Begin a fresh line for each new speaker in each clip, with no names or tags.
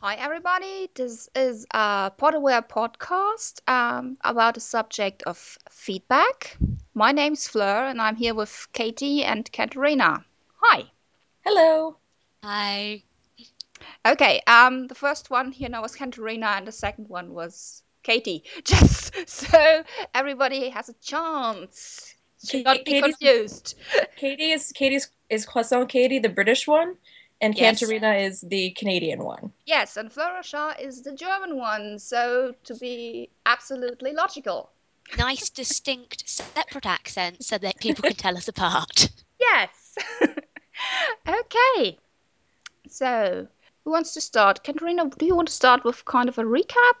Hi, everybody. This is a Potterware podcast about the subject of feedback. My name's Fleur, and I'm here with Katie and Katerina. Hi.
Hello.
Hi.
Okay. The first one here now was Katerina, and the second one was Katie. Just so everybody has a chance to not be
Katie's
confused.
Katie is Croissant Katie, the British one, and
Yes.
Cantarina is the Canadian one.
Yes, and Florasha is the German one. So to be absolutely logical.
Nice, distinct, separate accents so that people can tell us apart.
Yes. Okay. So, who wants to start? Katerina, do you want to start with kind of a recap?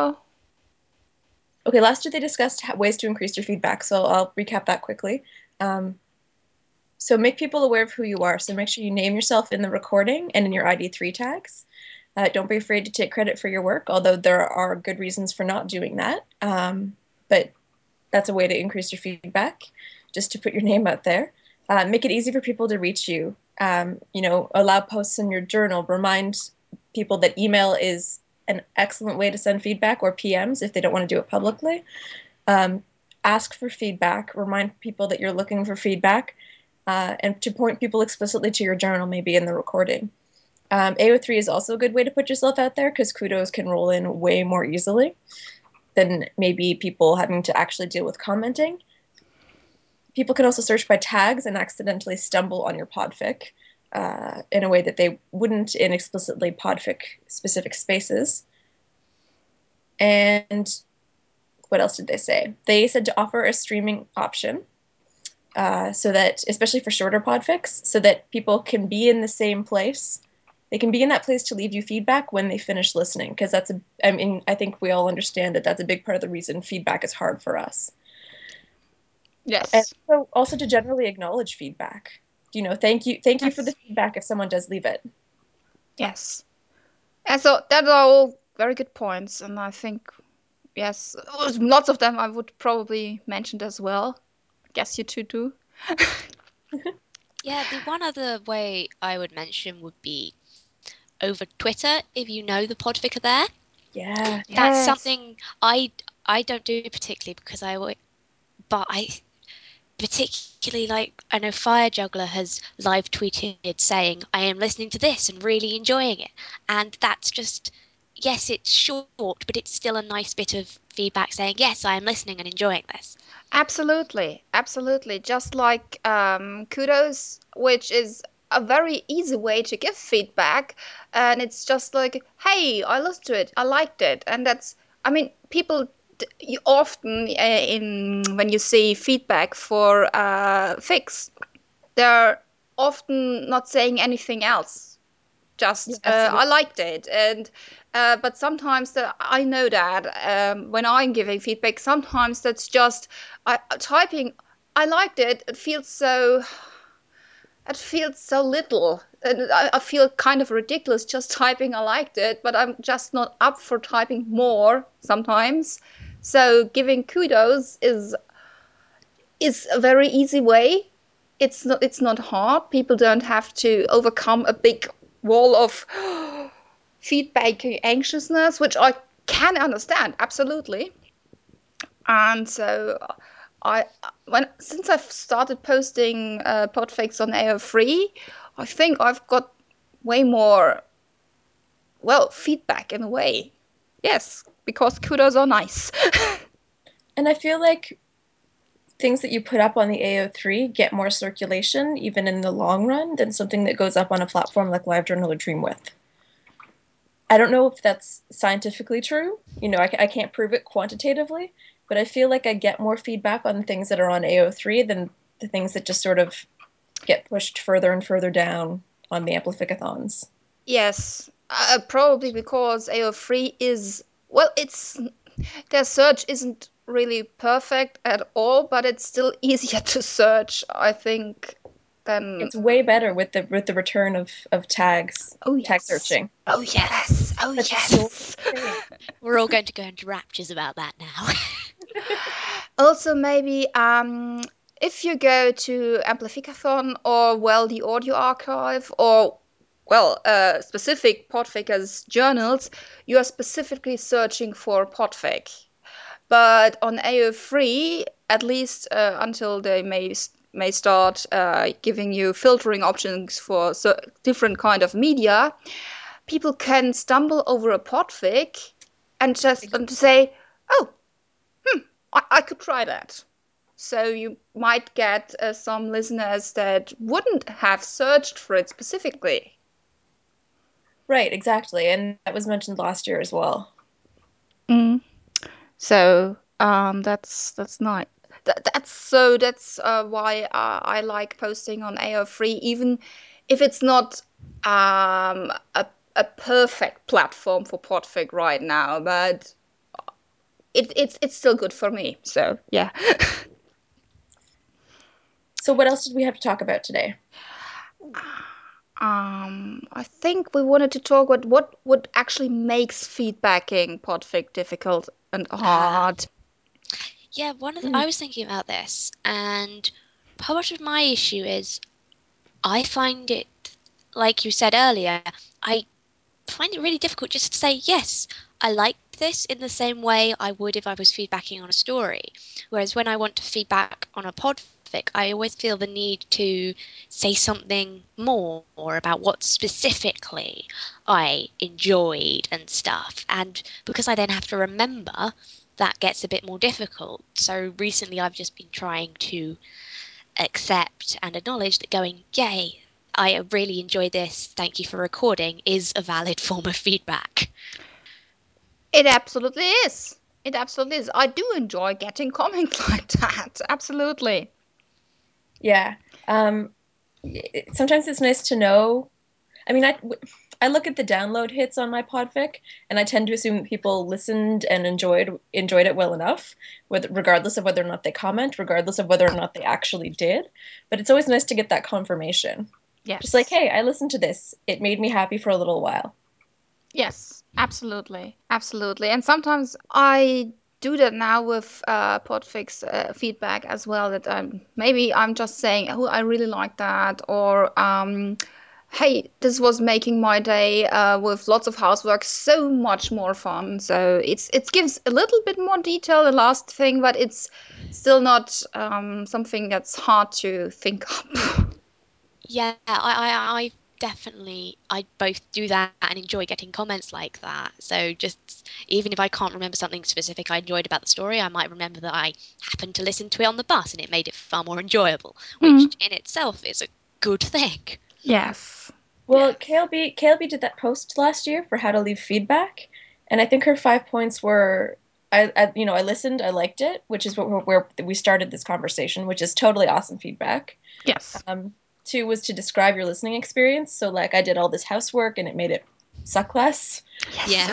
Okay, last year they discussed ways to increase your feedback, so I'll recap that quickly. Um, so make people aware of who you are. So make sure you name yourself in the recording and in your ID3 tags. Don't be afraid to take credit for your work, although there are good reasons for not doing that. But that's a way to increase your feedback, just to put your name out there. Make it easy for people to reach you. Allow posts in your journal. Remind people that email is an excellent way to send feedback, or PMs if they don't want to do it publicly. Um, Ask for feedback. Remind people that you're looking for feedback, and to point people explicitly to your journal, maybe in the recording. AO3 is also a good way to put yourself out there because kudos can roll in way more easily than maybe people having to actually deal with commenting. People can also search by tags and accidentally stumble on your podfic in a way that they wouldn't in explicitly podfic specific spaces. And what else did they say? They said to offer a streaming option so that, especially for shorter podfics, so that people can be in the same place. They can be in that place to leave you feedback when they finish listening, because I think we all understand that that's a big part of the reason feedback is hard for us. And
Yes.
also to generally acknowledge feedback. Thank you for the
Yes.
feedback if someone does leave it.
Yes. And so that are all very good points, and I think yes, lots of them I would probably mention as well. I guess you two do.
Yeah, the one other way I would mention would be over Twitter, if you know the podficker there.
Yeah.
That's
Yes.
something I don't do particularly because but I particularly like I know Fire Juggler has live tweeted saying I am listening to this and really enjoying it, and that's just yes, it's short, but it's still a nice bit of feedback saying yes, I am listening and enjoying this.
Absolutely, absolutely. Just like kudos, which is a very easy way to give feedback, and it's just like, hey, I listened to it, I liked it, and that's. I mean, people you often in when you see feedback for fix, they're often not saying anything else,
Yeah,
just I
absolutely.
liked it. And but sometimes I know that when I'm giving feedback, sometimes that's just typing I liked it. It feels so little, and I feel kind of ridiculous just typing I liked it, but I'm just not up for typing more sometimes. So giving kudos is a very easy way. It's not hard. People don't have to overcome a big wall of feedback anxiousness, which I can understand absolutely. And so I when since I've started posting podfakes on AO3, I think I've got way more feedback in a way. Yes, because kudos are nice.
And I feel like things that you put up on the AO3 get more circulation, even in the long run, than something that goes up on a platform like LiveJournal or Dreamwidth. I don't know if that's scientifically true. I can't prove it quantitatively, but I feel like I get more feedback on the things that are on AO3 than the things that just sort of get pushed further and further down on the amplificathons.
Yes, probably because AO3 is, well, it's their search isn't really perfect at all, but it's still easier to search, I think, than.
It's way better with the return of tags,
Oh,
tag
yes.
searching.
Oh,
Yes,
yes. Oh,
Such a glorious
yes.
thing.
we're all going to go into raptures about that now.
Also, maybe if you go to Amplificathon or, well, the audio archive or specific podfic as journals, you are specifically searching for podfic. But on AO3, at least until they may start giving you filtering options for different kind of media, people can stumble over a podfic and just say, "Oh, I could try that." So you might get some listeners that wouldn't have searched for it specifically.
Right, exactly. And that was mentioned last year as well.
Mm. So that's nice. That's why I like posting on AO3, even if it's not a perfect platform for Podfig right now, but it's still good for me. So yeah.
So what else did we have to talk about today?
I think we wanted to talk about what actually makes feedbacking Podfig difficult and
Ah,
hard.
yeah,
Mm.
I was thinking about this, and part of my issue is I find it, like you said earlier, I find it really difficult just to say, yes, I like this in the same way I would if I was feedbacking on a story. Whereas when I want to feedback on a podfic, I always feel the need to say something more about what specifically I enjoyed and stuff. And because I then have to remember, that gets a bit more difficult. So recently I've just been trying to accept and acknowledge that going, yay, I really enjoyed this, thank you for recording, is a valid form of feedback.
It absolutely is. It absolutely is. I do enjoy getting comments like that. Absolutely.
Yeah. Um, Sometimes it's nice to know. I mean, I look at the download hits on my podfic, and I tend to assume that people listened and enjoyed it well enough, regardless of whether or not they comment, regardless of whether or not they actually did. But it's always nice to get that confirmation. Just like,
Yes.
hey, I listened to this. It made me happy for a little while.
Yes, absolutely. Absolutely. And sometimes I do that now with Podfix feedback as well, that I'm just saying, oh, I really like that, or hey, this was making my day with lots of housework so much more fun. So it gives a little bit more detail, the last thing, but it's still not something that's hard to think up.
Yeah, I definitely, I both do that and enjoy getting comments like that. So just, even if I can't remember something specific I enjoyed about the story, I might remember that I happened to listen to it on the bus and it made it far more enjoyable, which
Mm.
in itself is a good thing.
Yes.
Well, KLB did that post last year for how to leave feedback, and I think her 5 points were, I listened, I liked it, which is where we started this conversation, which is totally awesome feedback.
Yes.
Um, Two was to describe your listening experience. So like I did all this housework and it made it suck less.
Yes.
Yeah.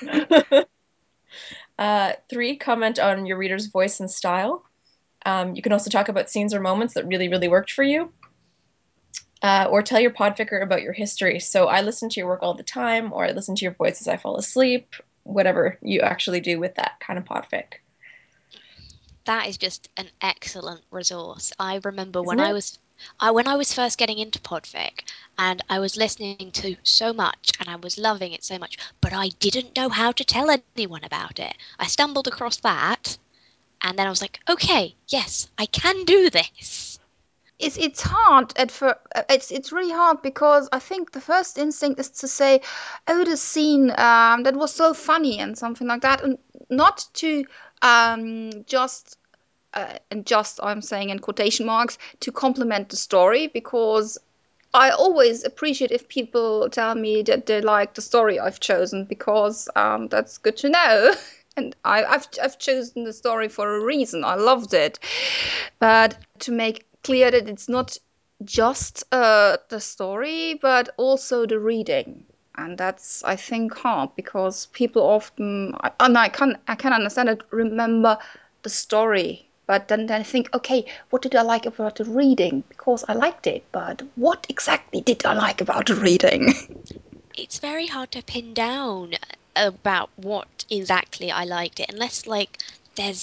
Three, comment on your reader's voice and style. You can also talk about scenes or moments that really, really worked for you. Or tell your podficker about your history. So I listen to your work all the time, or I listen to your voice as I fall asleep, whatever you actually do with that kind of podfic.
That is just an excellent resource. I remember
Isn't it?
when I was first getting into Podfic and I was listening to so much and I was loving it so much, but I didn't know how to tell anyone about it. I stumbled across that and then I was like, okay, yes, I can do this.
It's hard at first. It's really hard because I think the first instinct is to say, "Oh, the scene that was so funny" and something like that, and not to just and just I'm saying in quotation marks to complement the story, because I always appreciate if people tell me that they like the story I've chosen, because that's good to know. And I've chosen the story for a reason. I loved it, but to make clear that it's not just the story, but also the reading. And that's, I think, hard because people often, and I can understand it, remember the story, but then I think, okay, what did I like about the reading? Because I liked it, but what exactly did I like about the reading?
It's very hard to pin down about what exactly I liked it, unless like there's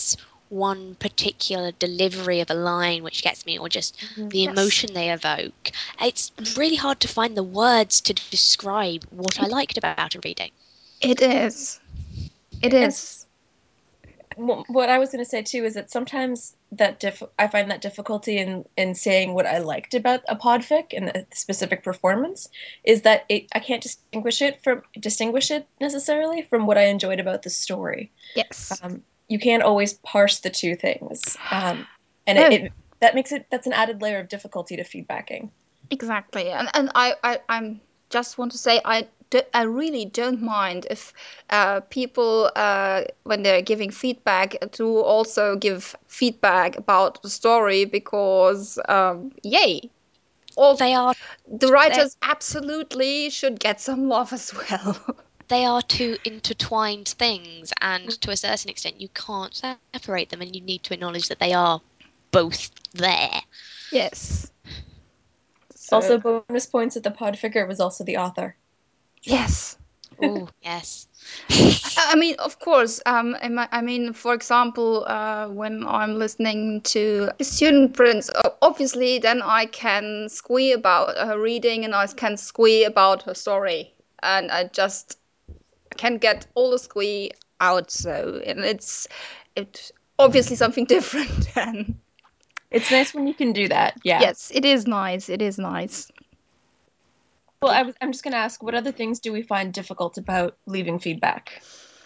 one particular delivery of a line which gets me, or just the
Yes,
emotion they evoke. It's really hard to find the words to describe what I liked about a reading.
it is. It
And
is.
what I was going to say too is that sometimes I find that difficulty in saying what I liked about a podfic and a specific performance is that I can't distinguish it necessarily from what I enjoyed about the story.
Yes.
You can't always parse the two things, and
No,
that's an added layer of difficulty to feedbacking.
exactly. And I'm just want to say I really don't mind if people when they're giving feedback to also give feedback about the story because yay, all
They are
the
they
writers absolutely should get some love as well.
they are two intertwined things, and to a certain extent, you can't separate them, and you need to acknowledge that they are both there.
Yes. So
Also, bonus points that the pod figure was also the author.
yes.
Oh, yes.
I mean, of course. I mean, for example, when I'm listening to Student Prince, obviously, then I can squee about her reading and I can squee about her story, and I just can get all the squee out. So, and it's obviously something different. And
It's nice when you can do that. Yeah.
yes, it is nice. It is nice.
Well, I'm just going to ask, what other things do we find difficult about leaving feedback?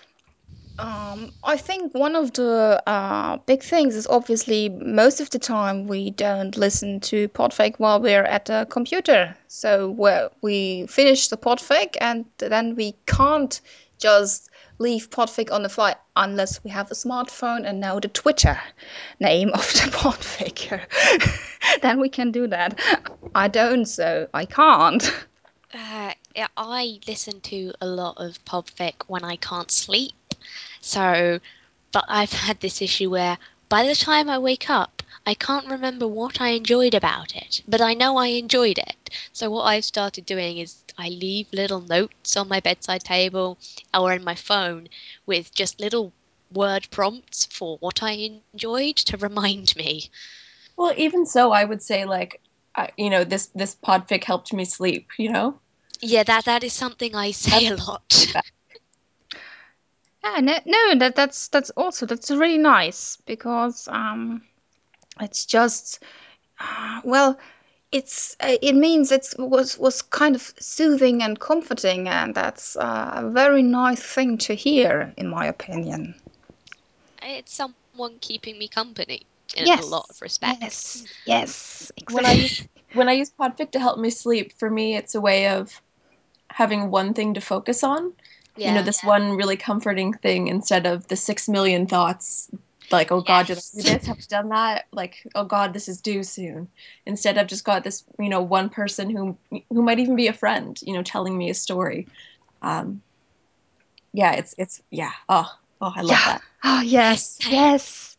I think one of the big things is obviously most of the time we don't listen to Podfake while we're at the computer. So we finish the Podfake and then we can't just leave Podfake on the fly unless we have a smartphone and know the Twitter name of the Podfaker. Then we can do that. I don't, so I can't.
Yeah, I listen to a lot of podfic when I can't sleep. So, but I've had this issue where by the time I wake up, I can't remember what I enjoyed about it, but I know I enjoyed it. So what I've started doing is I leave little notes on my bedside table or in my phone with just little word prompts for what I enjoyed to remind me.
Well, even so, I would say like, this podfic helped me sleep.
Yeah, that is something I say
That's
a lot.
Yeah, no, that's also that's really nice because it's just well, it means it was kind of soothing and comforting, and that's a very nice thing to hear, in my opinion.
It's someone keeping me company in a lot of
Yes,
respects.
yes, yes,
when I use
exactly.
when I use podfic to help me sleep. For me, it's a way of having one thing to focus on.
Yeah.
This one really comforting thing instead of the 6 million thoughts. Like, oh God, did I do
Yes.
this? Have I done that? Like, oh God, this is due soon. Instead, I've just got this, one person who might even be a friend, telling me a story. Um, yeah, it's yeah. Oh, I love
Yeah.
that.
Oh,
Yes.
yes, yes.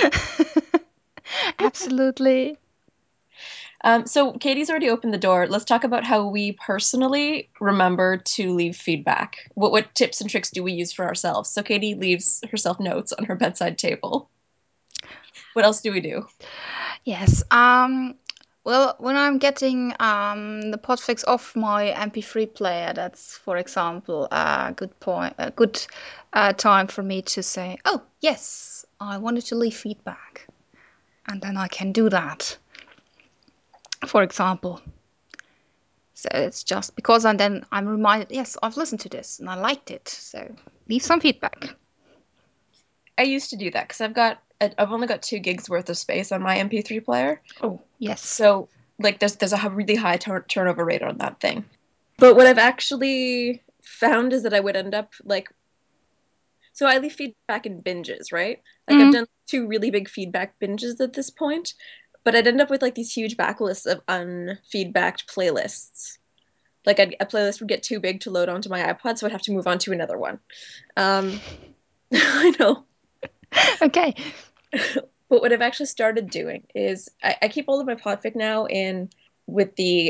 Absolutely.
So Katie's already opened the door. Let's talk about how we personally remember to leave feedback. What tips and tricks do we use for ourselves? So Katie leaves herself notes on her bedside table. What else do we do?
Yes. Well, when I'm getting the podfix off my MP3 player, that's, for example, a good point, a good time for me to say, "Oh, yes, I wanted to leave feedback," and then I can do that. For example, so it's just because I'm reminded, yes, I've listened to this and I liked it, so leave some feedback.
I used to do that because I've only got 2 gigs worth of space on my MP3 player.
Oh, yes.
So like there's a really high turnover rate on that thing. But what I've actually found is that I would end up like, so I leave feedback in binges, right? Like I've
Mm.
done 2 really big feedback binges at this point, but I'd end up with like these huge backlists of unfeedbacked playlists. Like a playlist would get too big to load onto my iPod, so I'd have to move on to another one. Um, I know.
Okay.
But what I've actually started doing is I keep all of my podfic now in with the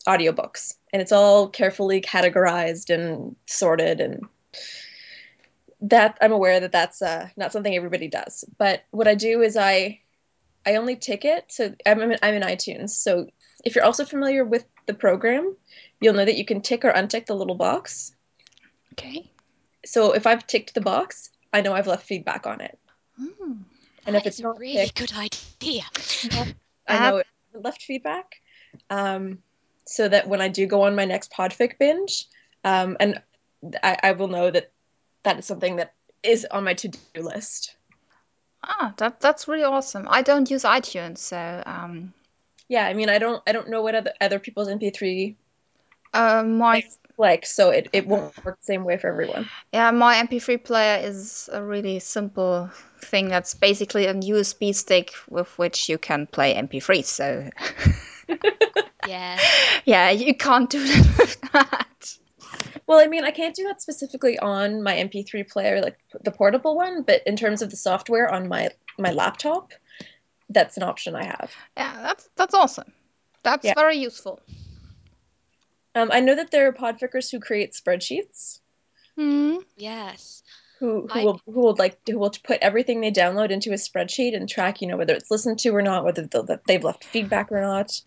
audiobooks, and it's all carefully categorized and sorted, and that I'm aware that that's not something everybody does. But what I do is I only tick it. So I'm in iTunes. So if you're also familiar with the program, you'll know that you can tick or untick the little box.
Okay.
So if I've ticked the box, I know I've left feedback on it.
Mm.
And if
That
it's
is a
not
really
ticked,
good idea.
I
Ab-
know it left feedback. So that when I do go on my next podfic binge, and I will know that that is something that is on my to-do list.
that's really awesome. I don't use iTunes, so
Yeah, I mean, I don't know what other people's MP3
my
players like, so it won't work the same way for everyone.
yeah, my MP3 player is a really simple thing that's basically a USB stick with which you can play MP3. So
Yeah.
yeah, you can't do that with that.
Well, I mean, I can't do that specifically on my MP3 player, like the portable one, but in terms of the software on my laptop, that's an option I have.
Yeah, that's awesome. That's
Yeah.
very useful.
I know that there are podfickers who create spreadsheets
Hmm.
Yes.
who
I
will put everything they download into a spreadsheet and track, whether it's listened to or not, whether they've left feedback or not.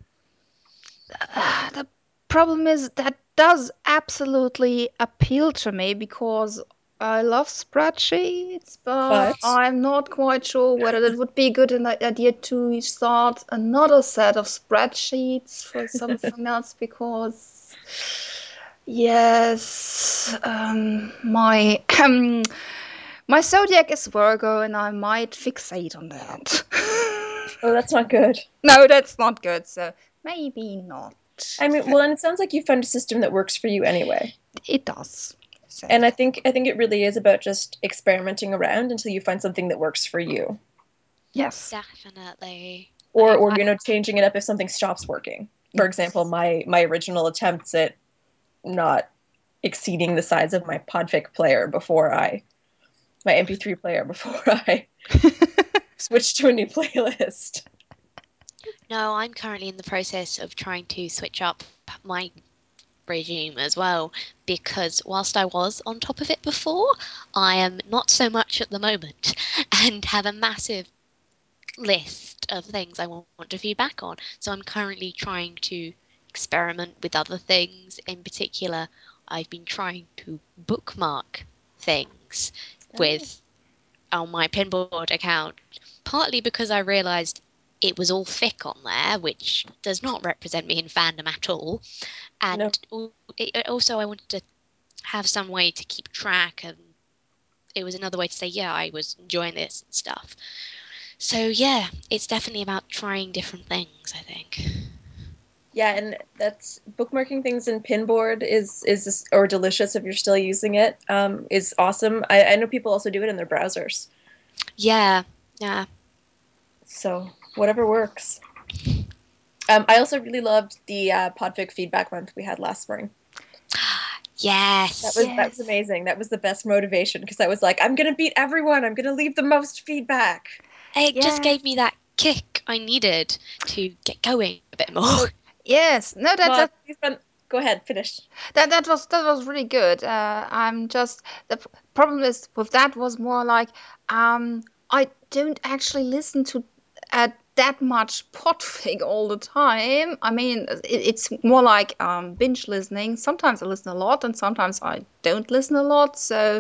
The problem is that does absolutely appeal to me because I love spreadsheets, but
But
I'm not quite sure whether it would be a good idea to start another set of spreadsheets for something else because, yes, my my zodiac is Virgo and I might fixate on that.
oh, that's not good.
No, that's not good, so maybe not.
I mean, well, and it sounds like you found a system that works for you anyway.
It does. So
And I think it really is about just experimenting around until you find something that works for you.
yes,
definitely
Or changing it up if something stops working. For
yes,
example, my original attempts at not exceeding the size of my Podfic player before I my MP3 player before I switched to a new playlist.
No, I'm currently in the process of trying to switch up my regime as well because whilst I was on top of it before, I am not so much at the moment and have a massive list of things I want to feedback on. So I'm currently trying to experiment with other things. In particular, I've been trying to bookmark things
Oh,
with on my pinboard account, partly because I realised it was all thick on there, which does not represent me in fandom at all.
no.
And also, I wanted to have some way to keep track, and it was another way to say, yeah, I was enjoying this and stuff. So, yeah, it's definitely about trying different things, I think.
Yeah, and that's bookmarking things in Pinboard is or Delicious if you're still using it, is awesome. I know people also do it in their browsers.
Yeah, yeah.
So whatever works. I also really loved the Podfic feedback month we had last spring. That
Yes.
was that was
yes,
amazing. That was the best motivation because I was like, I'm gonna beat everyone. I'm gonna leave the most feedback.
It just
yes,
gave me that kick I needed to get going a bit more.
So
yes. No, that
Maud,
that
please go ahead, finish.
that was really good. I'm just problem is with that was more like I don't actually listen to that much podfig all the time. I mean, it's more like binge listening. Sometimes I listen a lot, and sometimes I don't listen a lot. So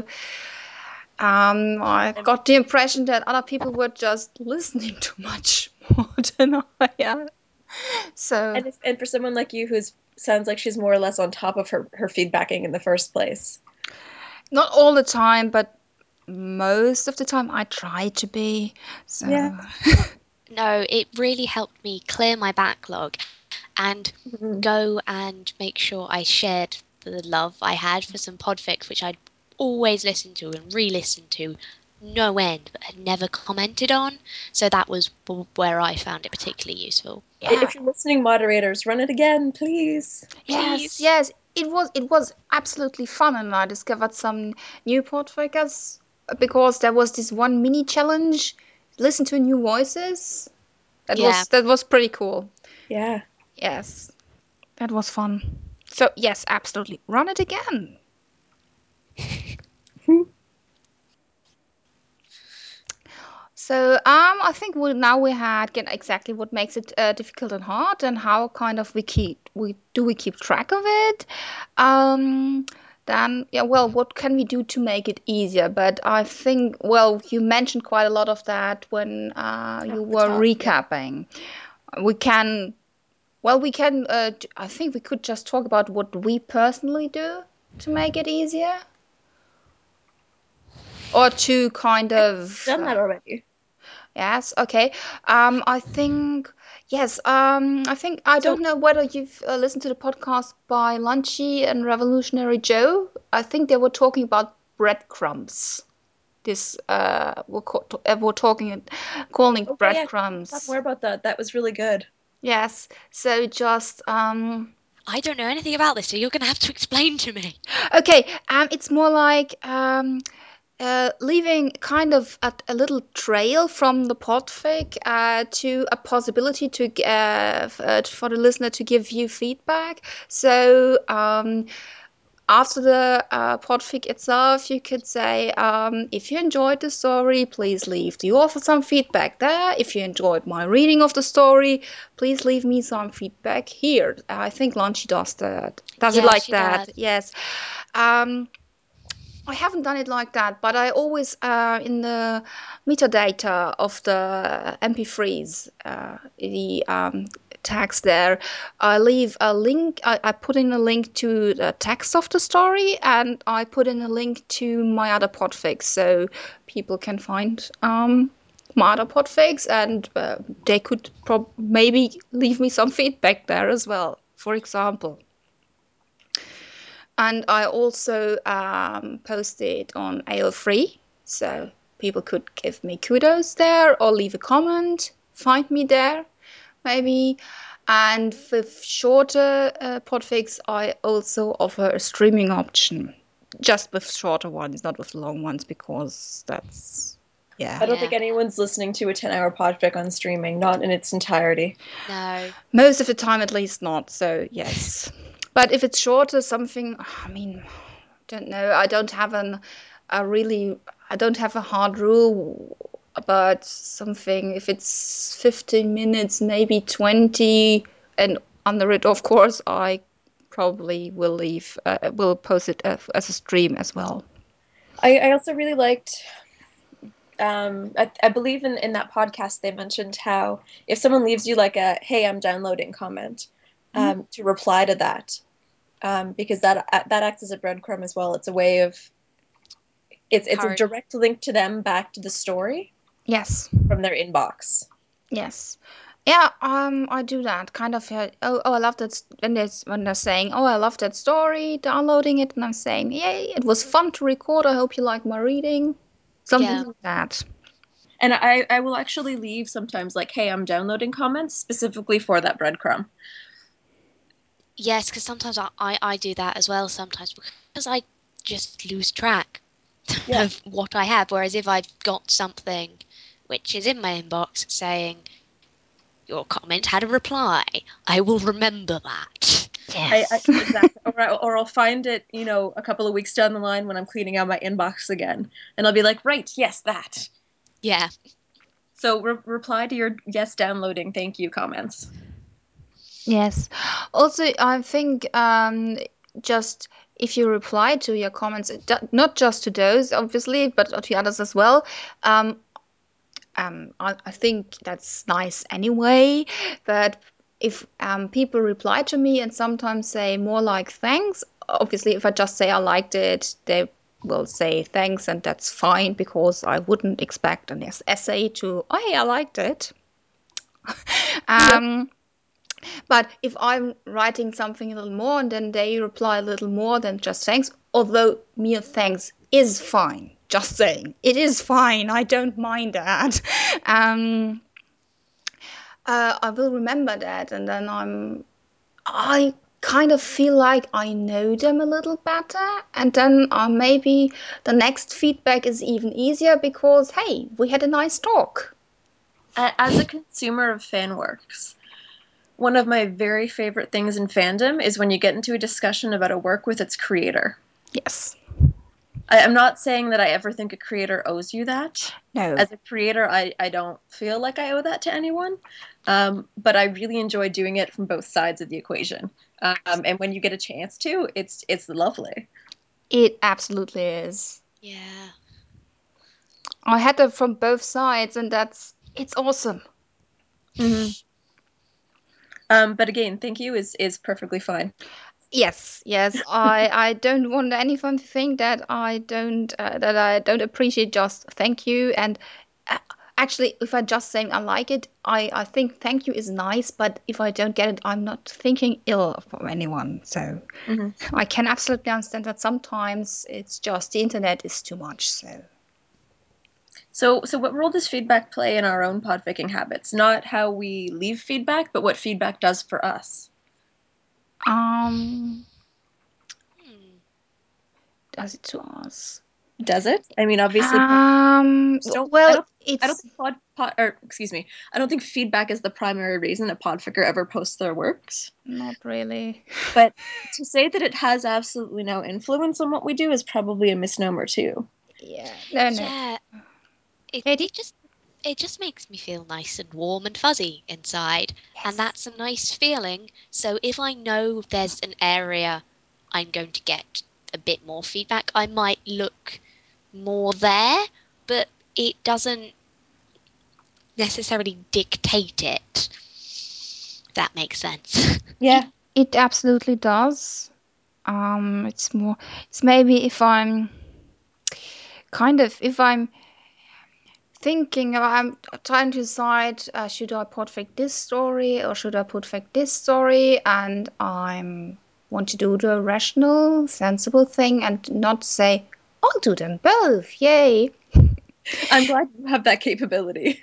I
And,
got the impression that other people were just listening too much more than I am. So
and for someone like you who's sounds like she's more or less on top of her feedbacking in the first place.
not all the time, but most of the time I try to be. So
Yeah.
No, it really helped me clear my backlog and
Mhm.
go and make sure I shared the love I had for some podfics, which I'd always listened to and re-listened to no end, but had never commented on. So that was where I found it particularly useful.
yeah,
If you're listening, moderators, run it again, please.
yes,
Please.
yes. It was absolutely fun, and I discovered some new podfighters because there was this one mini challenge. Listen to new voices. That
Yeah.
was that was pretty cool.
Yeah.
Yes, that was fun. So yes, absolutely, run it again. So I think now we had get exactly what makes it difficult and hard, and how kind of we keep track of it. Um, then yeah, well, what can we do to make it easier? But I think, well, you mentioned quite a lot of that when you
At the
were
top, yeah.
recapping. We can, well, we can. I think we could just talk about what we personally do to make it easier, or to kind of.
Done that already.
Yes, okay. I think yes. I think I
So
don't know whether you've listened to the podcast by Lunchy and Revolutionary Joe. I think they were talking about breadcrumbs. This we're talking calling
okay, yeah. Talk
breadcrumbs.
more about that. That was really good.
Yes. So just
I don't know anything about this, so you're going to have to explain to me.
okay. It's more like leaving kind of a little trail from the podfic to a possibility to for the listener to give you feedback. So after the podfic itself, you could say, if you enjoyed the story, please leave the author some feedback there. If you enjoyed my reading of the story, please leave me some feedback here. I think Lunchy does that. Does it
Yeah,
like
she
that?
does.
Yes. Um, I haven't done it like that, but I always in the metadata of the MP3s, the tags there, I leave a link. I put in a link to the text of the story, and I put in a link to my other podfics, so people can find my other podfics, and they could maybe leave me some feedback there as well. For example. And I also posted on AO3, so people could give me kudos there or leave a comment, find me there, maybe. And with shorter podfics, I also offer a streaming option, just with shorter ones, not with long ones, because that's,
I
yeah.
don't think
Yeah.
anyone's listening to a 10-hour podfic on streaming, not in its entirety.
No.
Most of the time, at least not. So, yes. But if it's shorter, something, I mean, don't know. A really, I don't have a hard rule about something. If it's 15 minutes, maybe 20, and under it, of course, I probably will post it as a stream as well.
I also really liked I believe in that podcast they mentioned how if someone leaves you like a "Hey, I'm downloading" comment, to reply to that, because that acts as a breadcrumb as well. It's a way of it's a
Encourage.
direct link to them back to the story
Yes.
from their inbox.
Yes. Yeah, I do that kind of. I love that when they're saying, "Oh, I love that story," downloading it, and I'm saying, "Yay, it was fun to record. I hope you like my reading." Something
Yeah.
like that.
And I will actually leave sometimes like, "Hey, I'm downloading" comments specifically for that breadcrumb.
Yes, because sometimes I do that as well sometimes because I just lose track
Yeah.
of what I have. Whereas if I've got something which is in my inbox saying, your comment had a reply, I will remember that.
Yes.
Exactly. Or I'll find it, a couple of weeks down the line when I'm cleaning out my inbox again, and I'll be like, right, yes, that.
Yeah.
So reply to your yes downloading, thank you comments.
Yes. Also, I think just if you reply to your comments, not just to those, obviously, but to others as well. Um, I think that's nice anyway. But if people reply to me and sometimes say more like thanks, obviously, if I just say I liked it, they will say thanks, and that's fine because I wouldn't expect an essay to, oh, hey, I liked it.
Yeah.
Um, but if I'm writing something a little more and then they reply a little more than just thanks, although mere thanks is fine. Just saying, it is fine. I don't mind that. Um, I will remember that, and then I kind of feel like I know them a little better, and then maybe the next feedback is even easier because hey, we had a nice talk.
As a consumer of fan works, one of my very favorite things in fandom is when you get into a discussion about a work with its creator.
Yes.
I'm not saying that I ever think a creator owes you that.
No.
As a creator, I don't feel like I owe that to anyone. But I really enjoy doing it from both sides of the equation. And when you get a chance to, it's lovely.
It absolutely is.
Yeah.
I had it from both sides, and it's awesome.
Mm-hmm. But again, thank you is perfectly fine.
Yes, yes. I don't want anyone to think that I don't appreciate just thank you. And uh, actually, if I just saying I like it, I think thank you is nice. But if I don't get it, I'm not thinking ill of anyone. So
Mm-hmm.
I can absolutely understand that sometimes it's just the internet is too much.
So what role does feedback play in our own podfaking habits? Not how we leave feedback, but what feedback does for us.
Um,
Hmm.
does it to us?
Does it? I mean, obviously, don't.
Well,
I don't
it's
think or excuse me. I don't think feedback is the primary reason a podfaker ever posts their works.
not really.
But to say that it has absolutely no influence on what we do is probably a misnomer too.
Yeah, no, no.
Yeah. It
It,
it just it just makes me feel nice and warm and fuzzy inside, and
yes.
that's a nice feeling. So if I know there's an area I'm going to get a bit more feedback, I might look more there, but it doesn't necessarily dictate it. If that makes sense.
It
Yeah.
it absolutely does. It's more. It's maybe if I'm if I'm thinking, I'm trying to decide, should I put fake this story or should I put fake this story, and I'm want to do the rational, sensible thing and not say I'll do them both. Yay!
I'm glad you have that capability.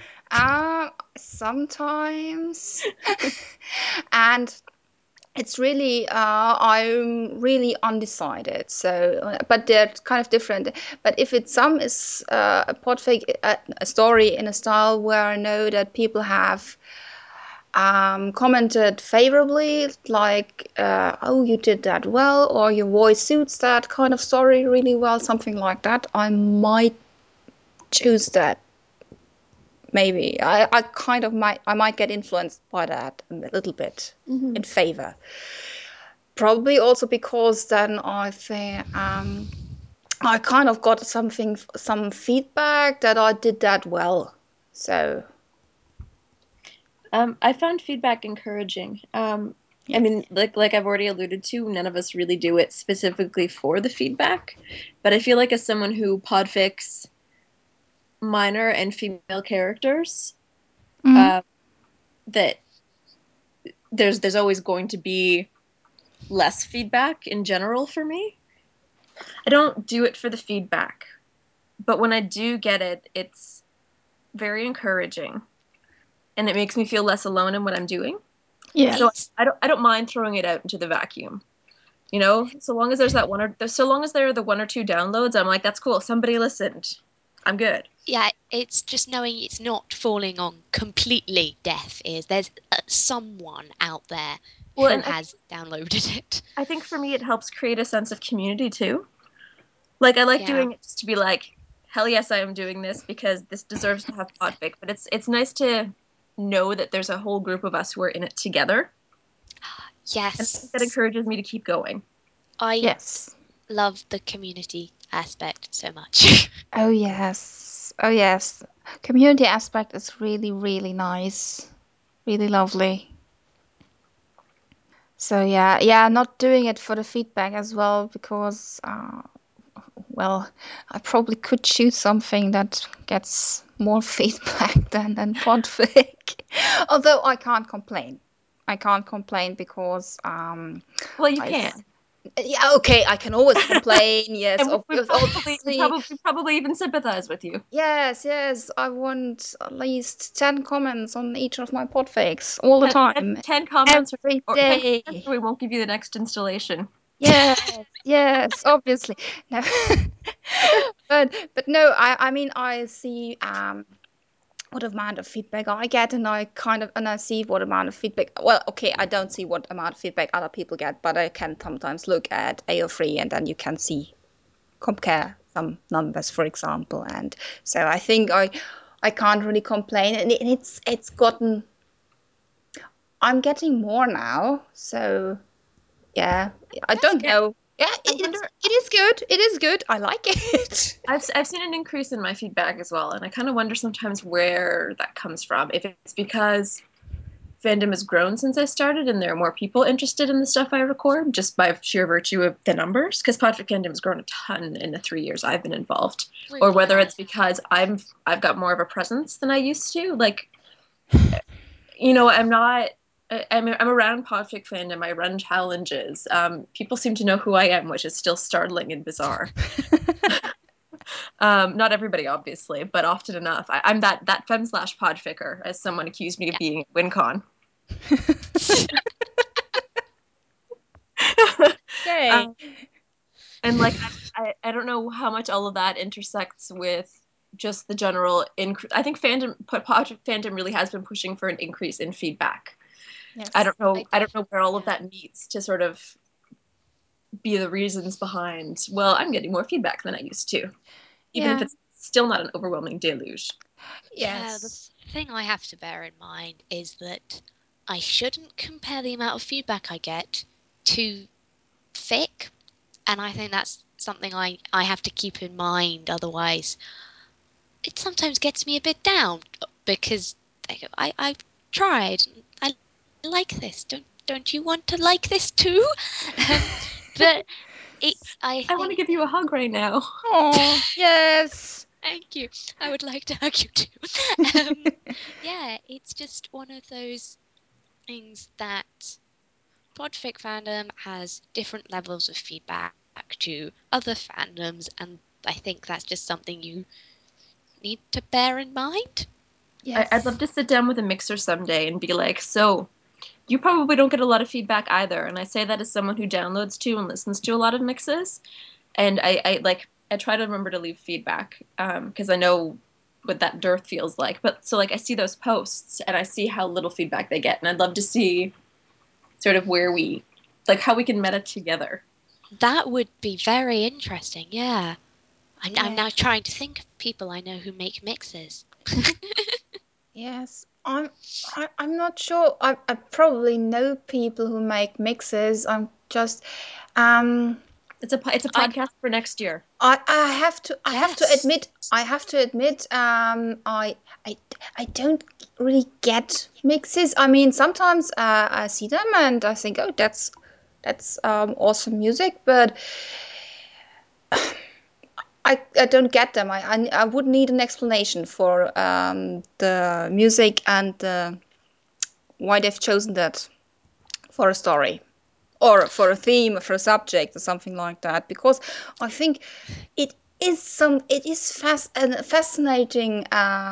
Sometimes, and it's really I'm really undecided. So, but they're kind of different. But if it's some is a podfake, a story in a style where I know that people have commented favorably, like oh you did that well, or your voice suits that kind of story really well, something like that, I might choose that. Maybe I kind of might get influenced by that a little bit
Mm-hmm.
in favor. Probably also because then I think I kind of got some feedback that I did that well. So
I found feedback encouraging. I
yes,
mean, like I've already alluded to, none of us really do it specifically for the feedback. But I feel like as someone who podfics minor and female characters,
mm,
uh, that there's always going to be less feedback in general for me. I don't do it for the feedback, but when I do get it, it's very encouraging, and it makes me feel less alone in what I'm doing.
yes,
So
It's
I don't mind throwing it out into the vacuum. You know, so long as there's that so long as there are the one or two downloads, I'm like, that's cool. Somebody listened. I'm good.
yeah, it's just knowing it's not falling on completely deaf ears. There's someone out there
Well,
who
and
has downloaded it.
I think for me, it helps create a sense of community too. Like I like
Yeah.
doing it just to be like, hell yes, I am doing this because this deserves to have podfic. But it's nice to know that there's a whole group of us who are in it together, and I think that
Yes,
encourages me to keep going.
I
yes.
love the community aspect so much.
Oh yes, oh yes. Community aspect is really really nice, really lovely. So yeah, yeah. Not doing it for the feedback as well because well, I probably could choose something that gets more feedback than Podfig. Although I can't complain. I can't complain because
Well, you
I
can,
yeah, okay, I can always complain. Yes,
and
obviously.
we probably even sympathize with you.
Yes, yes. I want at least 10 comments on each of my podfigs all the time,
10 comments
every
or 10 comments,
day.
or we won't give you the next installation.
Yes, yes, obviously. No. But no, I mean I see what amount of feedback I get, and I see what amount of feedback. Well, okay, I don't see what amount of feedback other people get, but I can sometimes look at AO3 and then you can see. compare some numbers, for example. And so I think I can't really complain, and it's gotten. I'm getting more now, so yeah. I don't
Yeah,
know. Yeah,
I wonder.
it is good. It is good. I like it.
I've seen an increase in my feedback as well, and I kind of wonder sometimes where that comes from. If it's because fandom has grown since I started, and there are more people interested in the stuff I record, just by sheer virtue of the numbers. Because Podfic fandom has grown a ton in the 3 years I've been involved, or
Really
whether
has.
it's because I've got more of a presence than I used to. Like, I'm not. I'm around Podfic fandom. I run challenges. People seem to know who I am, which is still startling and bizarre. Not everybody, obviously, but often enough. I'm that femme slash podficker, as someone accused me of
Yeah.
being at WinCon.
Yay.
um, and like I don't know how much all of that intersects with just the general increase. I think Podfic fandom really has been pushing for an increase in feedback. I
Yes.
don't know. I don't know where all of
Yeah.
that meets to sort of be the reasons behind. Well, I'm getting more feedback than I used to, even if
Yeah.
it's still not an overwhelming deluge.
Yeah, the
Yes.
thing I have to bear in mind is that I shouldn't compare the amount of feedback I get to fic, and I think that's something I have to keep in mind. Otherwise, it sometimes gets me a bit down because I've tried. I like this. Don't you want to like this too? Um, but I
I want to
think.
give you a hug right now.
Oh, yes.
Thank you. I would like to hug you too. Um, yeah, it's just one of those things that Podfic fandom has different levels of feedback to other fandoms, and I think that's just something you need to bear in mind.
I'd love
Yes.
to sit down with a mixer someday and be like, so you probably don't get a lot of feedback either. And I say that as someone who downloads to and listens to a lot of mixes. And I try to remember to leave feedback because I know what that dearth feels like. But so like I see those posts and I see how little feedback they get. And I'd love to see sort of how we can meta together.
That would be very interesting, yeah. I'm
Yeah.
now trying to think of people I know who make mixes.
Yes. I'm not sure. I probably know people who make mixes. I'm just um
It's a
I
podcast for next year.
yes.
I have to admit I I don't really get mixes. I mean, sometimes I see them and I think, oh, that's awesome music, but I don't get them. I would need an explanation for the music and why they've chosen that for a story or for a theme, for a subject, or something like that. Because I think it is a fascinating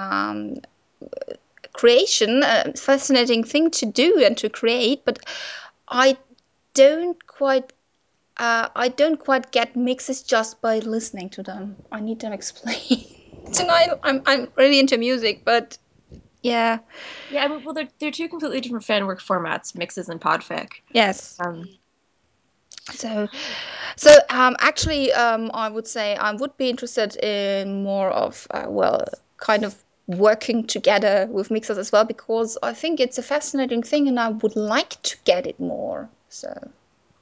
creation, a fascinating thing to do and to create. But I don't quite. I don't quite get mixes just by listening to them. I need them explained. Tonight, I'm really into music, but yeah,
Yeah, I mean, well, they're two completely different fan work formats, mixes and podfic.
yes.
Um,
Mm.
So,
Oh,
actually, I would say I would be interested in more of, kind of working together with mixers as well, because I think it's a fascinating thing and I would like to get it more. So,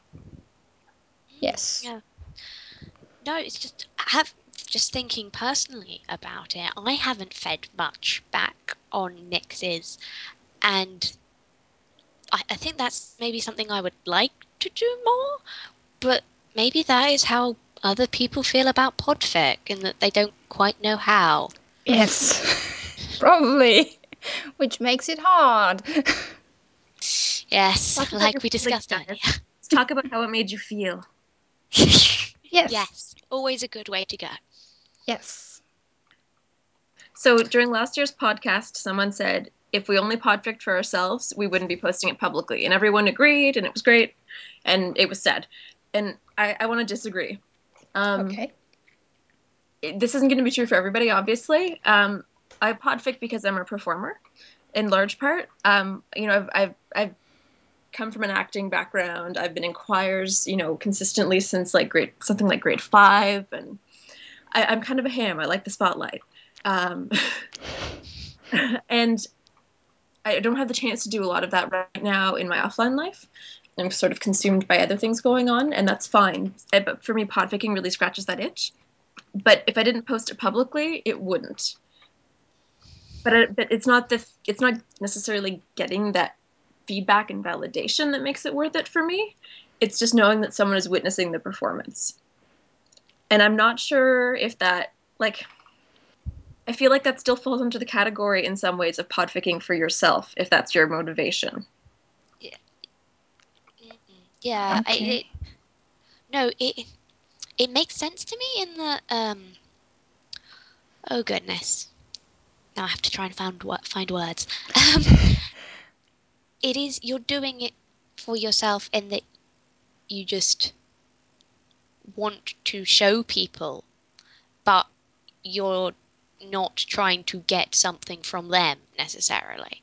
yes.
yeah. No, it's just have just thinking personally about it. I haven't fed much back on mixes, and I think that's maybe something I would like to do more. But maybe that is how other people feel about podfic, and that they don't quite know how.
Yes, probably, which makes it hard.
Yes,
talk about your
like we
feelings,
discussed
guys.
earlier.
Let's talk about how it made you feel.
Yes,
Yes, always a good way to go.
yes.
So during last year's podcast, someone said if we only podfic for ourselves, we wouldn't be posting it publicly, and everyone agreed, and it was great, and it was said. And I want to disagree. Um,
Okay.
this isn't going to be true for everybody, obviously. I podfic because I'm a performer, in large part. I've come from an acting background. I've been in choirs, consistently since like grade 5, and I'm kind of a ham. I like the spotlight, um, and I don't have the chance to do a lot of that right now in my offline life. I'm sort of consumed by other things going on, and that's fine. But for me, podficking really scratches that itch. But if I didn't post it publicly, it wouldn't. But it's not necessarily getting that feedback and validation that makes it worth it for me. It's just knowing that someone is witnessing the performance. And I'm not sure if that, like, I feel like that still falls into the category in some ways of podficking for yourself, if that's your motivation.
Yeah. Yeah.
Okay.
No, it makes sense to me in the oh goodness. Now I have to try and find words. Um, it is you're doing it for yourself in that you just want to show people, but you're not trying to get something from them necessarily.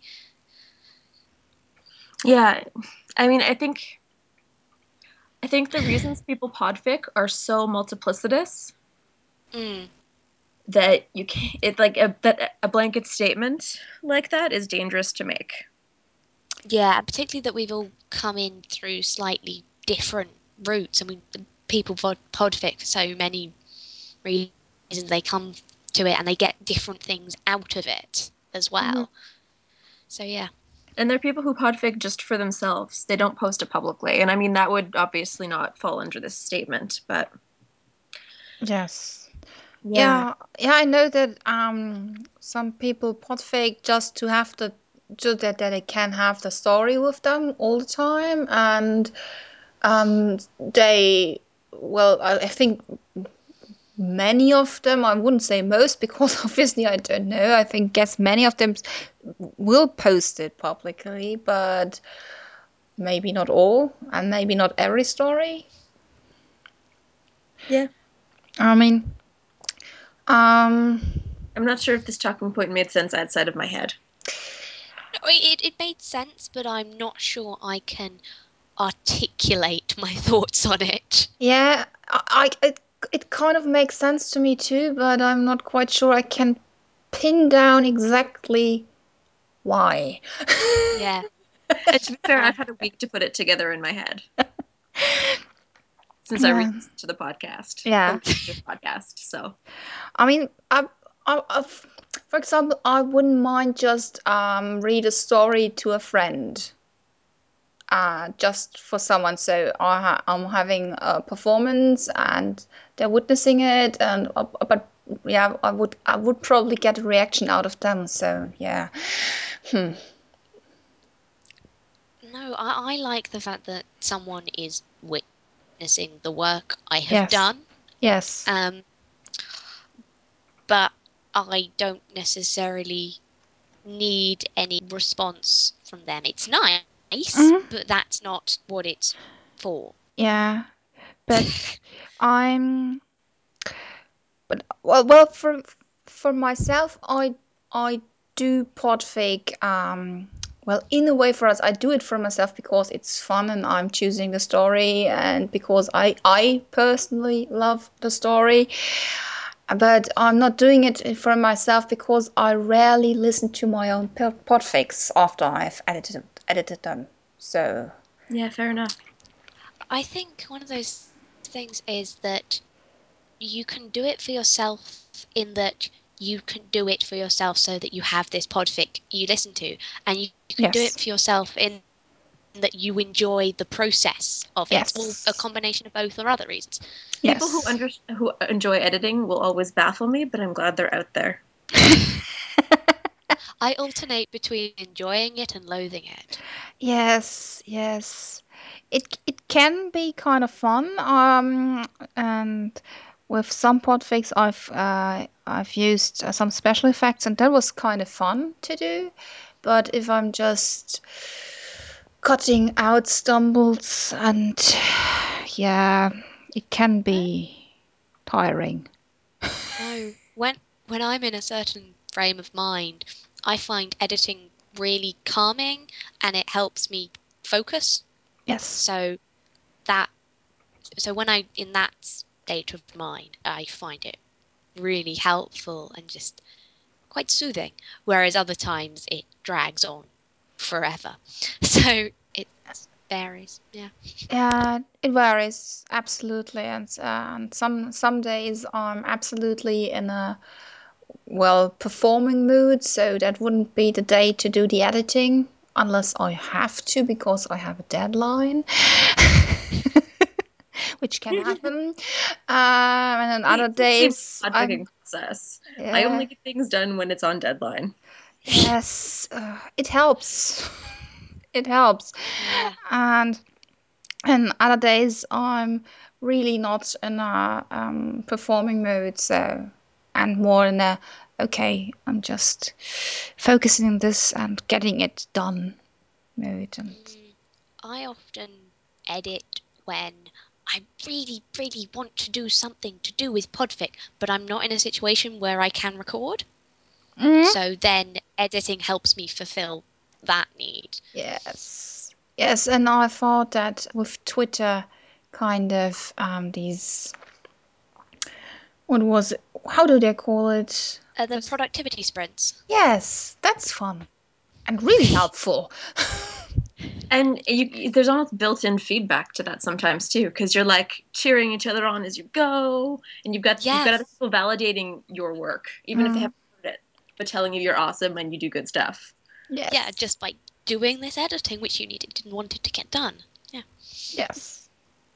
Yeah, I mean, I think the reasons people podfic are so multiplicitous
Mm.
that you can't. It like that a blanket statement like that is dangerous to make.
Yeah, and particularly that we've all come in through slightly different routes. I mean, people podfic for so many reasons. They come to it and they get different things out of it as
Mhm.
well. So yeah.
And there are people who podfic just for themselves. They don't post it publicly, and I mean that would obviously not fall under this statement. But
Yes.
yeah,
Yeah, I know that some people pot fake just to have the so that they can have the story with them all the time, and they well, I think many of them, I wouldn't say most because obviously I don't know. I think guess many of them will post it publicly, but maybe not all, and maybe not every story.
yeah.
I mean, um,
I'm not sure if this talking point made sense outside of my head.
No, it made sense, but I'm not sure I can articulate my thoughts on it.
yeah, it kind of makes sense to me too, but I'm not quite sure I can pin down exactly why.
Yeah.
And to be fair,
Um,
I've had a week to put it together in my head since I
Yeah,
re-listened to the podcast,
yeah.
the podcast. So
I mean, for example, I wouldn't mind just read a story to a friend, just for someone. So I'm having a performance and they're witnessing it, and but yeah, I would probably get a reaction out of them. So yeah, hmm.
no, I like the fact that someone is witnessing the work I have
Yes,
done.
yes,
Um, but I don't necessarily need any response from them. It's nice,
hmm,
but that's not what it's for.
yeah. But I'm, well, for myself, I do pod fake. Well, in a way, for us, I do it for myself because it's fun and I'm choosing the story, and because I personally love the story. But I'm not doing it for myself because I rarely listen to my own pod fakes after I've edited them. So
yeah, fair enough.
I think one of those things is that you can do it for yourself in that you can do it for yourself so that you have this podfic you listen to, and you can do
yes,
it for yourself in that you enjoy the process of it, or a
yes,
combination of both or other reasons.
People who
yes.
who enjoy editing will always baffle me, but I'm glad they're out there.
I alternate between enjoying it and loathing it.
Yes, yes. It can be kind of fun. And with some podfics, I've used some special effects, and that was kind of fun to do. But if I'm just cutting out stumbles, and yeah, it can
No,
be tiring.
no. When I'm in a certain frame of mind, I find editing really calming, and it helps me focus.
Yes.
So when I in that state of mind, I find it really helpful and just quite soothing. Whereas other times it drags on forever. So it varies. Yeah.
Yeah, it varies absolutely, and some days I'm absolutely in a performing mood, so that wouldn't be the day to do the editing unless I have to because I have a deadline, which can happen. And then other
Same
days
pod
I'm
picking process. I
yeah,
only get things done when it's on deadline.
yes, it helps. It helps,
Yeah.
and other days I'm really not in a performing mood, so and more in a okay, I'm just focusing on this and getting it done mood. And
I often edit when I really, really want to do something to do with Podfic, but I'm not in a situation where I can record.
mm,
So then editing helps me fulfill that need.
yes, and I thought that with Twitter, kind of these what was it? How do they call it?
The
Just
productivity sprints.
yes, that's fun and really helpful.
And there's almost built-in feedback to that sometimes too, because you're like cheering each other on as you go, and you've got other
Yes.
people validating your work, even if they
Mm,
haven't heard it, but telling you you're awesome and you do good stuff.
Yeah,
yes,
just by doing this editing, which you needed and wanted to get done. Yeah.
yes.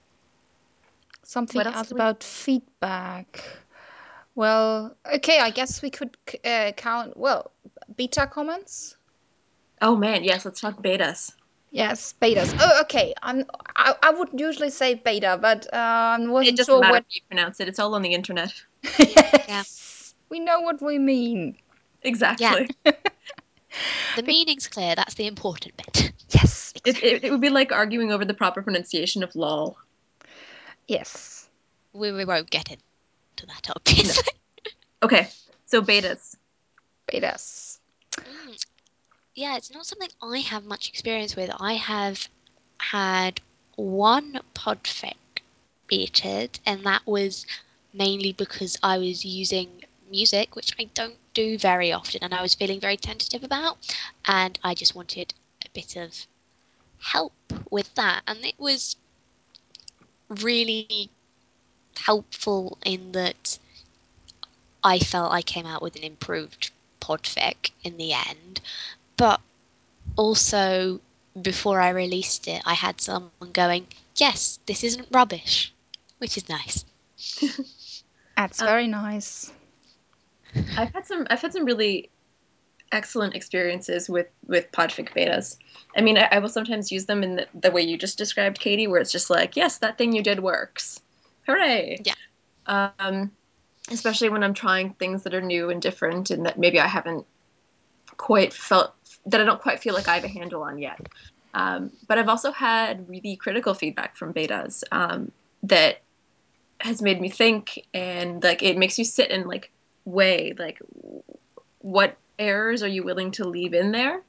What
Something
else
else
do we?
about feedback. Well, okay, I guess we could count, beta comments.
Oh man, yes. Let's talk betas.
Yes, betas. Oh, okay. I would usually say beta, but I
It
wasn't
doesn't
sure
matter
what.
how you pronounce it. It's all on the internet.
Yeah.
Yes, we know what we mean.
Yeah.
Exactly.
The meaning's clear. That's the important bit.
Yes,
It
exactly.
would be like arguing over the proper pronunciation of lol.
Yes,
We won't get into that,
No.
obviously.
Okay. So betas.
betas.
Mm, yeah, it's not something I have much experience with. I have had one podfic betaed, and that was mainly because I was using music, which I don't do very often, and I was feeling very tentative about, and I just wanted a bit of help with that. And it was really helpful in that I felt I came out with an improved podfic in the end, but also before I released it, I had someone going, "Yes, this isn't rubbish," which is nice.
That's
Um,
very nice.
I've had some really excellent experiences with Podfic betas. I mean, I will sometimes use them in the way you just described, Katie, where it's just like, yes, that thing you did works. Hooray!
Yeah.
Um, Especially when I'm trying things that are new and different and that maybe I haven't quite felt that I don't quite feel like I have a handle on yet. But I've also had really critical feedback from betas that has made me think, and like it makes you sit and like weigh like what errors are you willing to leave in there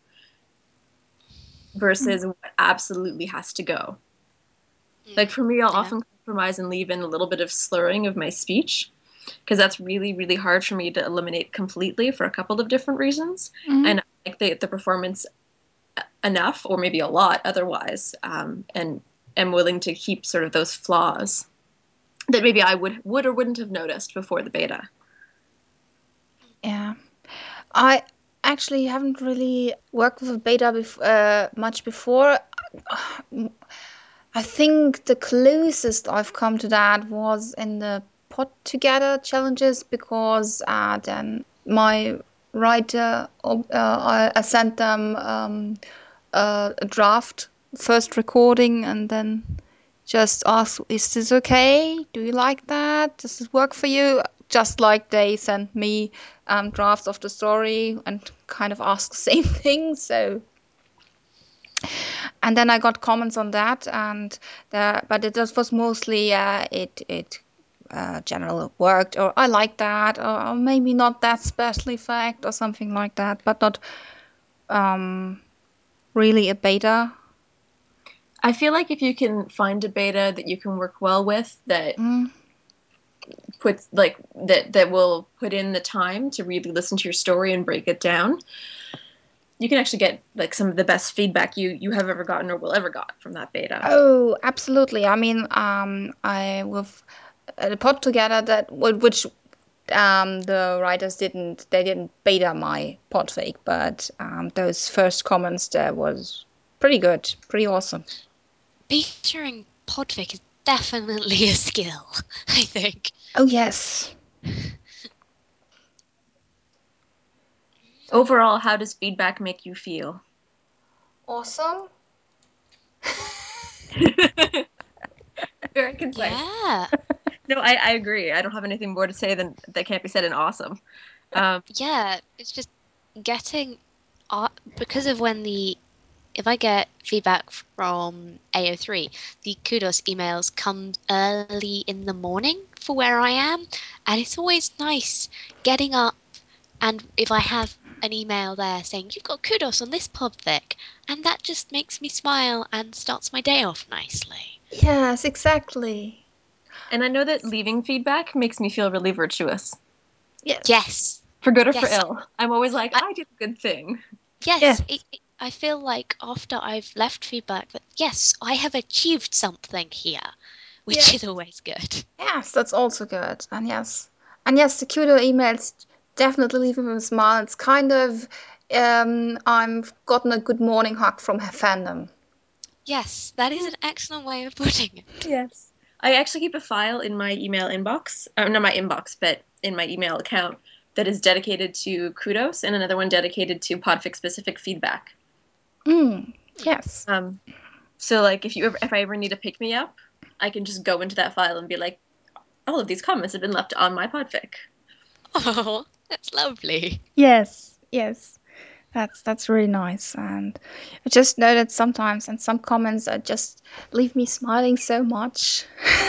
Mm,
versus what absolutely has to go. Like
Mm,
for me, I'll
yeah.
often compromise and leave in a little bit of slurring of my speech because that's really, really hard for me to eliminate completely for a couple of different reasons.
mm,
And I like the performance enough, or maybe a lot otherwise, and am willing to keep sort of those flaws that maybe I would or wouldn't have noticed before the beta.
yeah. I actually haven't really worked with a beta much before. I think the closest I've come to that was in the Pot Together challenges because then my writer, I sent them a draft first recording and then just asked, is this okay? Do you like that? Does this work for you? Just like they sent me drafts of the story and kind of asked the same thing. So and then I got comments on that, and but it was mostly it general worked, or I like that, or maybe not that special effect or something like that, but not um, really a beta
I feel like if you can find a beta that you can work well with, that
Mm.
puts like that will put in the time to really listen to your story and break it down, you can actually get like some of the best feedback you have ever gotten or will ever got from that beta.
Oh, absolutely. I mean, I with the pod together that which the writers didn't beta my podfake, but those first comments there was pretty good, pretty awesome.
Betaing podfic is definitely a skill, I think.
Oh yes.
Overall, how does feedback make you feel?
Awesome.
Very concise.
Yeah.
No, I agree. I don't have anything more to say than that can't be said in awesome.
Yeah, it's just getting because of when the if I get feedback from AO3, the kudos emails come early in the morning for where I am, and it's always nice getting up and if I have an email there saying you've got kudos on this podfic, and that just makes me smile and starts my day off nicely.
Yes, exactly.
And I know that leaving feedback makes me feel really virtuous.
Yes.
Yes,
For good or for
yes,
ill. I'm always like,
I,
I did a good thing.
yes.
Yes.
I feel like after I've left feedback that yes, I have achieved something here, which is
Yes.
always good.
Yes, that's also good. And yes, the kudo emails definitely leave me with a smile. It's kind of I've gotten a good morning hug from her fandom.
Yes, that is an excellent way of putting it.
Yes. I actually keep a file in my email inbox, not my inbox, but in my email account that is dedicated to kudos and another one dedicated to Podfix specific feedback.
Yes.
So like if I ever need a pick me up, I can just go into that file and be like, all of these comments have been left on my podfic.
Oh, that's lovely.
Yes. Yes. That's really nice. And I just know that sometimes and some comments just leave me smiling so much.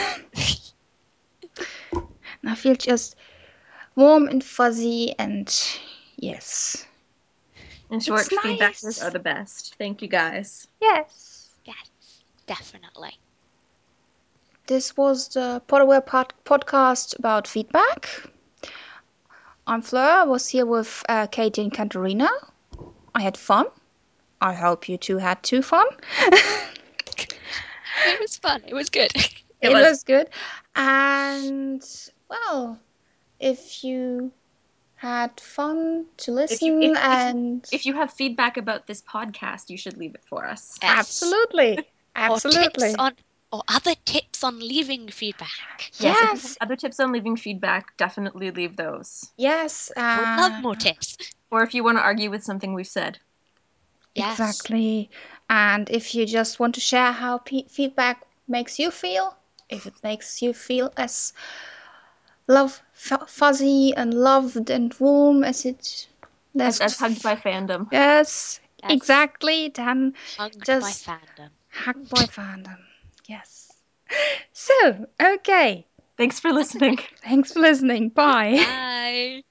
And I feel just warm and fuzzy and yes.
In
It's
short, feedbackers are
nice.
the best. Thank you guys.
Yes.
Yes, definitely.
This was the Potterware podcast about feedback. I'm Fleur. I was here with Katie and Katerina. I had fun. I hope you two had too fun.
It was fun. It was good.
It
It
was.
was good. And, well, if you had fun to
If you
listen and
if you have feedback about this podcast, you should leave it for us.
Yes.
absolutely,
Or tips
absolutely.
on or other tips on leaving feedback.
Yes, if you have
Yes,
other tips on leaving feedback, definitely leave those.
yes,
I would love more tips.
Or if you want to argue with something we've said.
Yes.
exactly. And if you just want to share how feedback makes you feel, if it makes you feel as fuzzy and loved and warm as it
As hugged by
left.
fandom.
Yes,
Yes.
exactly. Then
Hugged by
just
fandom.
hack by fandom. Yes. So, okay.
Thanks for
That's
listening.
okay.
Thanks for listening. Bye.
Bye.